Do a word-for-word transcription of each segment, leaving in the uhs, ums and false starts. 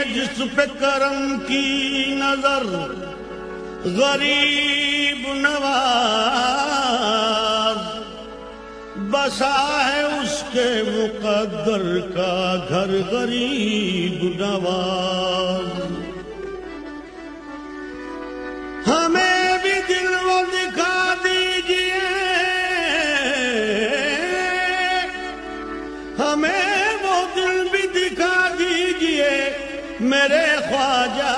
जिस पे करम की नजर, गरीब नवाज बसा है उसके मुकद्दर का घर, गरीब नवाज। हमें भी दिल वो दिखा दीजिए, हमें वो दिल भी दिखा दीजिए मेरे ख्वाजा।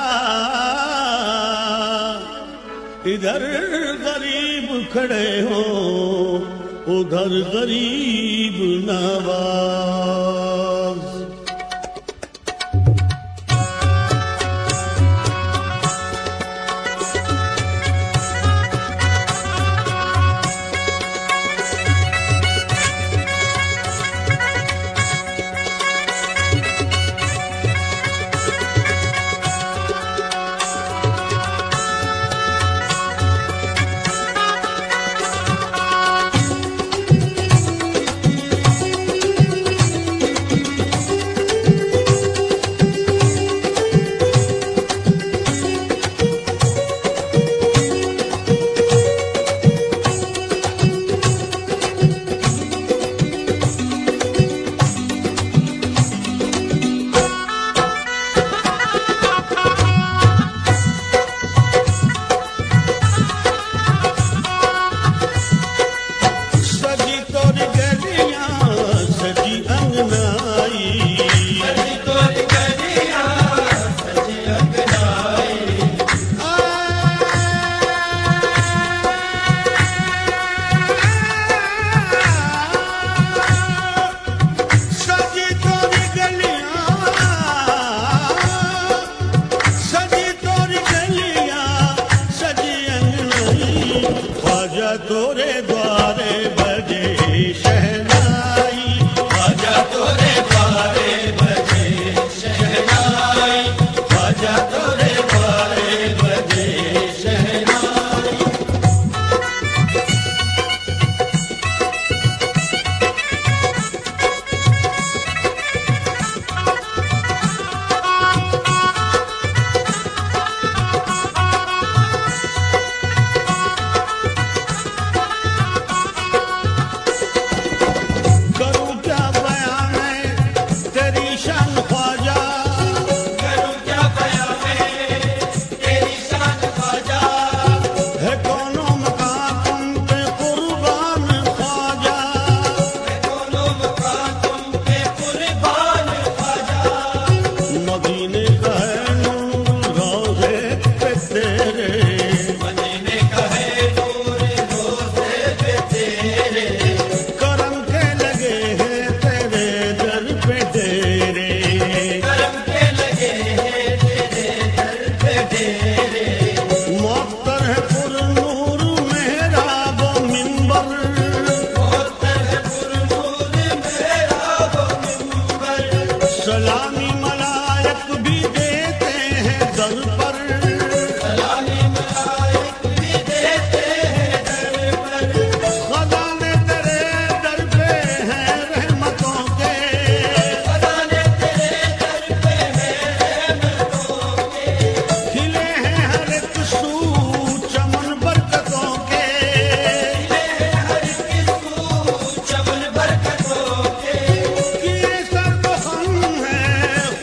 इधर गरीब खड़े हो, उधर गरीब नवाज। तोरे द्वारे बजे शहनाई, आजा तोरे द्वारे बजे शहनाई, आजा तोरे द्वारे बजे शहनाई। सलामी मलायक भी देते हैं दर पर, सलामी मलायक भी देते हैं दर पर। खजाने तेरे दर पे हैं रहमतों के, खजाने तेरे दर पे हैं रहमतों के। खिले हैं हर एक सू चमन बरकतों के, खिले हैं हर एक सू चमन बरकतों के। किए सर्व हम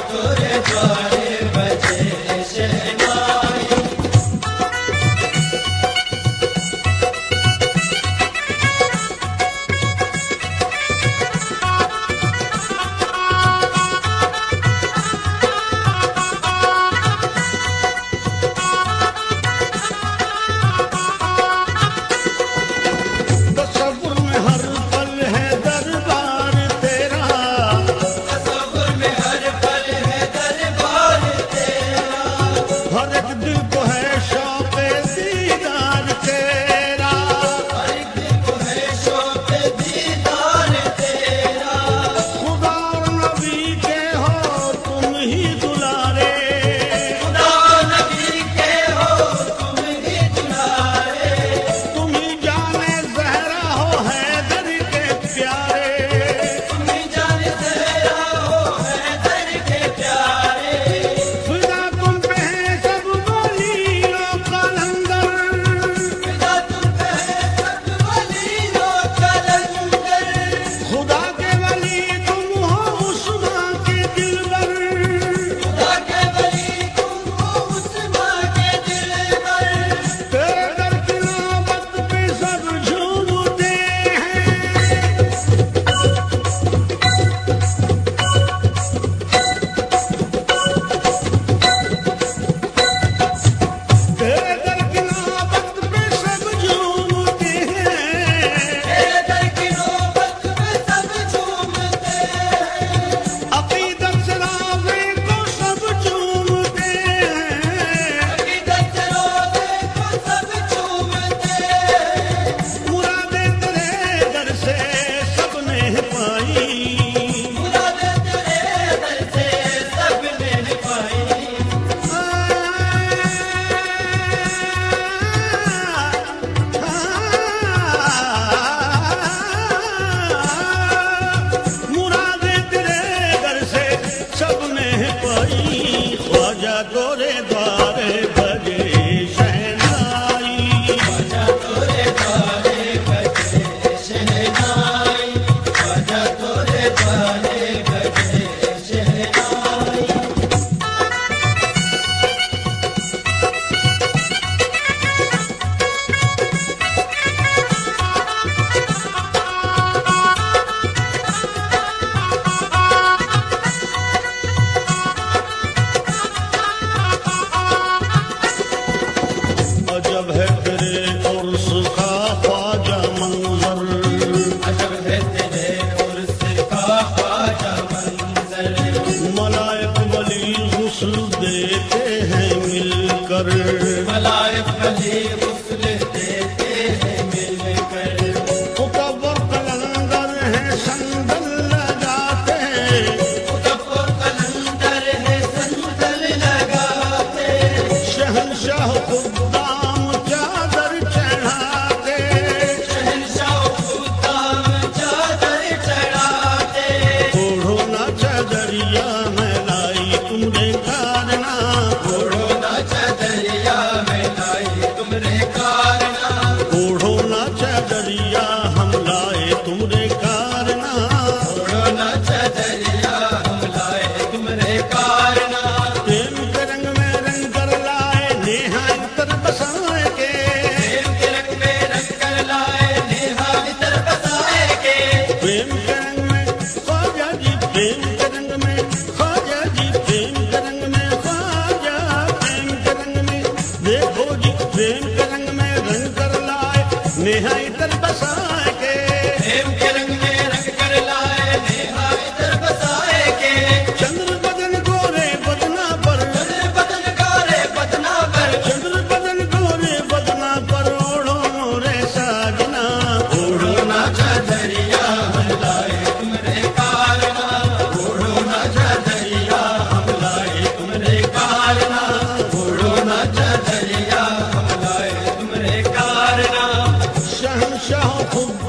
शहंशाह खुद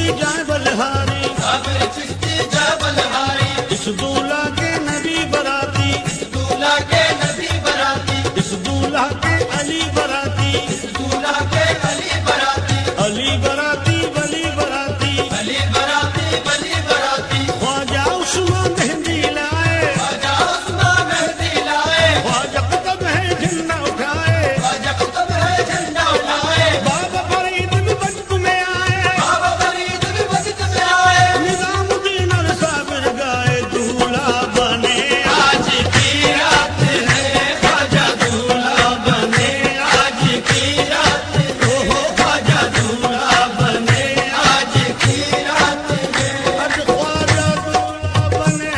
जाए बलहारी, साबिर चिश्ती जाए बलहारी, इस दूल्हा के नबी बराती, इस दूल्हा के नबी बराती, इस दूल्हा के अली बराती, इस दूल्हा के अली बराती, अली बराती बली बराती, अली बराती, बली बराती, ख्वाजा उस्मान मेहंदी लाए, ख्वाजा उस्मान मेहंदी लाए, ख्वाजा कुतुब है झंडा उठाए, ख्वाजा कुतुब है झंडा उठाए, बाबा फरीद भी वक्त में आए, बाबा फरीद भी वक्त में आए, निजामुद्दीन और साबिर गाए, दूल्हा बने आज की रात है, ख्वाजा दूल्हा बने, आज की रात है, ख्वाजा दूल्हा बने, आज की रात है, आज ख्वाजा दूल्हा बने,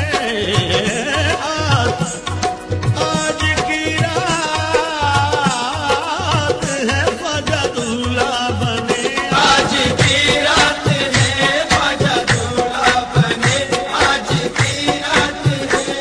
आज आज की रात है, ख्वाजा दूल्हा बने, आज की रात है, ख्वाजा दूल्हा बने, आज की रात है।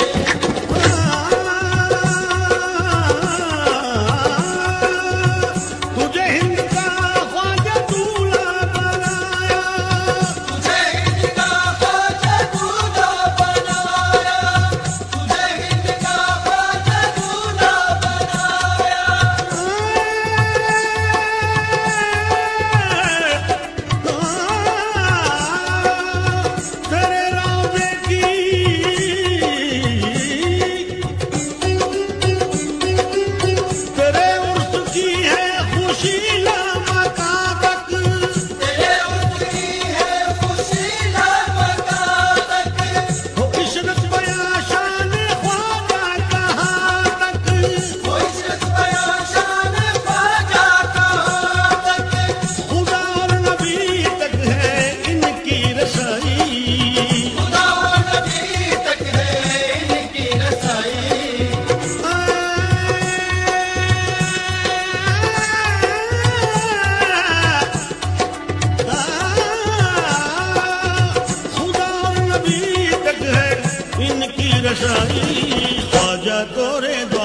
तुझे हिंद का ख्वाजा दूल्हा बनाया, तुझे हिंद का ख्वाजा दूल्हा बनाया, तुझे हिंद का ख्वाजा दूल्हा बनाया, तेरे रोज़े की तेरे उर्स की है खुशी लामका तक, तेरे उर्स की है खुशी लामका तक, हो इशरत बयां शान ख्वाजा कहाँ तक, वो इशरत बयां शान ख्वाजा कहाँ तक, खुदा और नबी तक है इनकी रसाई, खुदा और नबी तक है इनकी रसाई, खुदा और नबी तक है इनकी रसाई, ख्वाजा तोरे दो